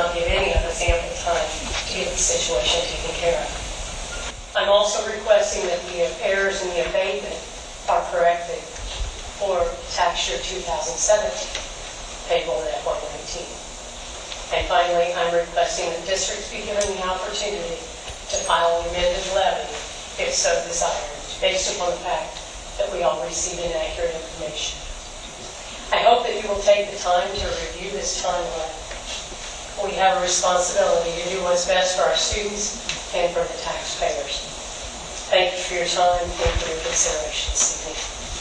not give any of us ample time to get the situation taken care of. I'm also requesting that the errors in the abatement are corrected for tax year 2017, payable in FY19. And finally, I'm requesting that districts be given the opportunity to file an amended levy if so desired, based upon the fact that we all receive inaccurate information. I hope that you will take the time to review this timeline. We have a responsibility to do what's best for our students and for the taxpayers. Thank you for your time and for your consideration this evening.